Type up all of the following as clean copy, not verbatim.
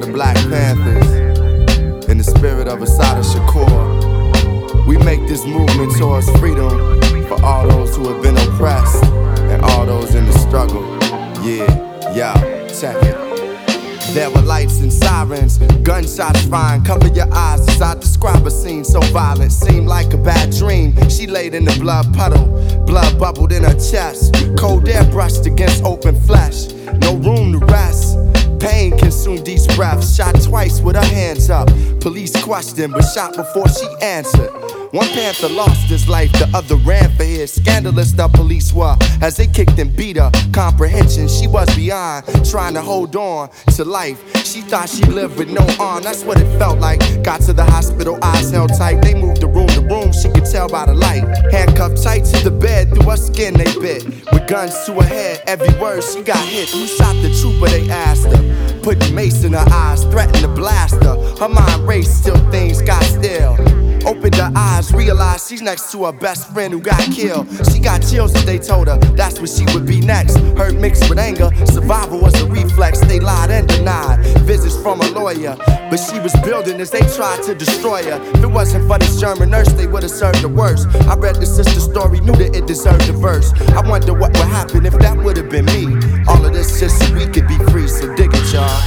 the Black Panthers, in the spirit of Assata Shakur, we make this movement towards freedom for all those who have been oppressed and all those in the struggle. Yeah, yo, check it. There were lights and sirens, gunshots flying. Cover your eyes as I describe a scene so violent, seemed like a bad dream. She laid in the blood puddle, blood bubbled in her chest. Cold air brushed against open flesh, no room to rest. Pain consumed each breath, shot twice with her hands up. Police questioned, but shot before she answered. One Panther lost his life, the other ran for his. Scandalous the police were, as they kicked and beat her. Comprehension, she was beyond, trying to hold on to life. She thought she lived with no arm, that's what it felt like. Got to the hospital, eyes held tight. They moved the room to room, she could tell by the light. Handcuffed tight to the bed, through her skin they bit. With guns to her head, every word she got hit. Who shot the trooper, they asked her. Put the mace in her eyes, threatened to blast her. Her mind raced till things got still. Opened her eyes, realized she's next to her best friend who got killed. She got chills as they told her that's what she would be next. Hurt mixed with anger, survival was a reflex. They lied and denied visits from a lawyer, but she was building as they tried to destroy her. If it wasn't for this German nurse, they would've served her worse. I read the sister's story, knew that it deserved a verse. I wonder what would happen if that would've been me. All of this just so we could be free, so dig it, y'all.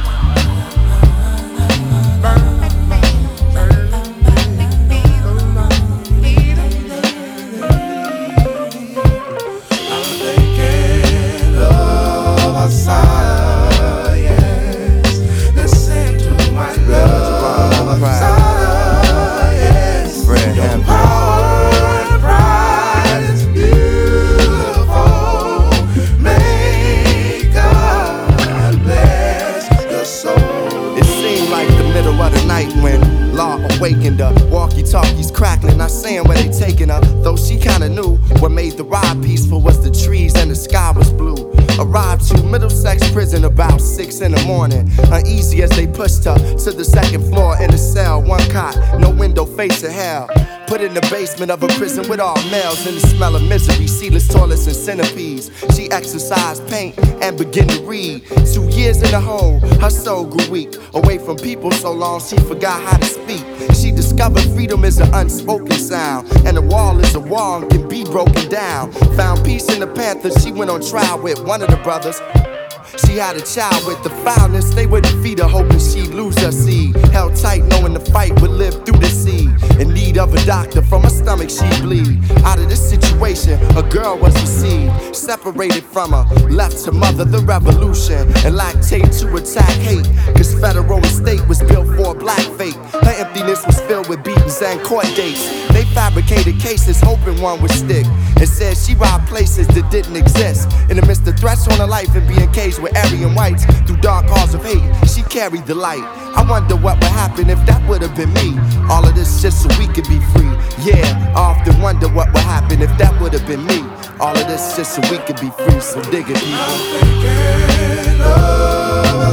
When law awakened her, walkie-talkies crackling, not saying where they taking her. Though she kinda knew what made the ride peaceful was the trees and the sky was blue. Arrived to Middlesex prison about 6 in the morning. Uneasy as they pushed her to the second floor in a cell. One cot, no window facing hell. Put in the basement of a prison with all males in the smell of misery, sealess toilets and centipedes. She exercised, paint, and began to read. 2 years in the hole, her soul grew weak. Away from people so long she forgot how to speak. She discovered freedom is an unspoken sound, and a wall is a wall and can be broken down. Found peace in the Panther, she went on trial with one of the brothers. She had a child with the foulness, they wouldn't feed her, hoping she'd lose her seed. Held tight, knowing the fight would live through the seed. In need of a doctor, from her stomach she'd bleed. Out of this situation, a girl was received. Separated from her, left to mother the revolution. And lactate to attack hate, cause federal estate was built for a black fate. Her emptiness was filled with beatings and court dates. They fabricated cases, hoping one would stick. And said she robbed places that didn't exist. In the midst of threats on her life and being caged with Aryan whites, through dark halls of hate, she carried the light. I wonder what would happen if that would've been me. All of this just so we could be free. Yeah, I often wonder what would happen if that would've been me. All of this just so we could be free, so dig it, people. I'm thinking of a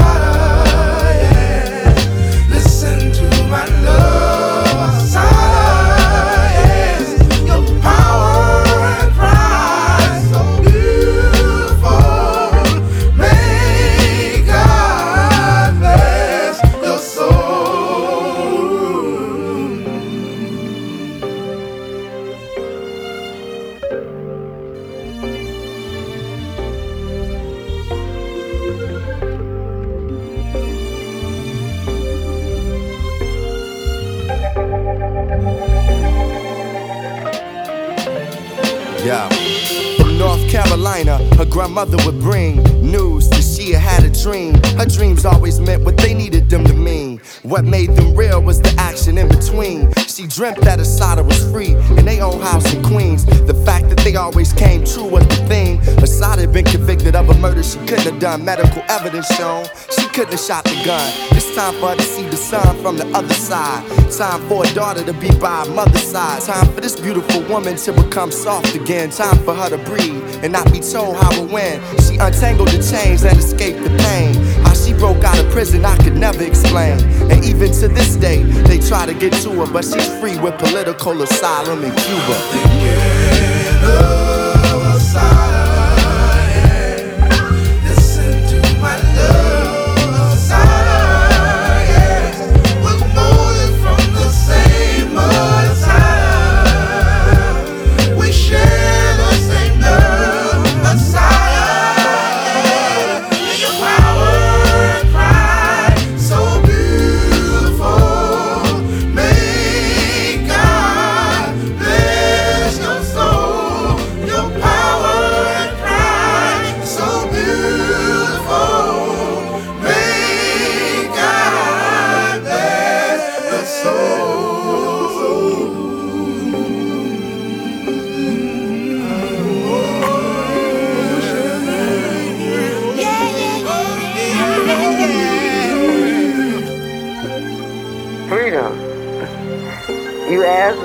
side, yeah. Listen to my love side, yes. Your power and pride, so beautiful. May God bless your soul. Yeah. From North Carolina, her grandmother would bring news that she had a dream. Her dreams always meant what they needed them to mean. What made them real was the action in between. She dreamt that Assata was free in their own house in Queens. The fact that they always came true was the thing. Assata had been convicted of a murder she couldn't have done. Medical evidence shown she couldn't have shot the gun. It's time for her to see the sun from the other side. Time for a daughter to be by her mother's side. Time for this beautiful woman to become soft again. Time for her to breathe and not be told how or when. She untangled the chains and escaped the pain. How she broke out of prison I could never explain. And even to this day they try to get to her, but she's free with political asylum in Cuba. Listen to my love side.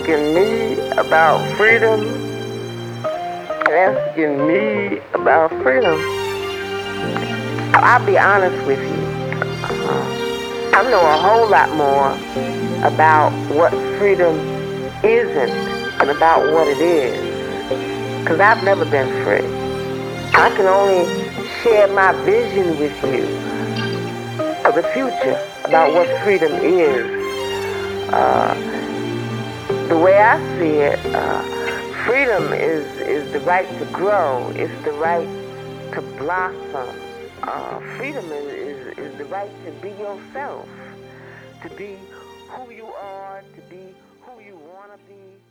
asking me about freedom and asking me about freedom. I'll be honest with you. I know a whole lot more about what freedom isn't and about what it is. Because I've never been free. I can only share my vision with you of the future about what freedom is. The way I see it, freedom is the right to grow. It's the right to blossom. Freedom is the right to be yourself, to be who you are, to be who you want to be.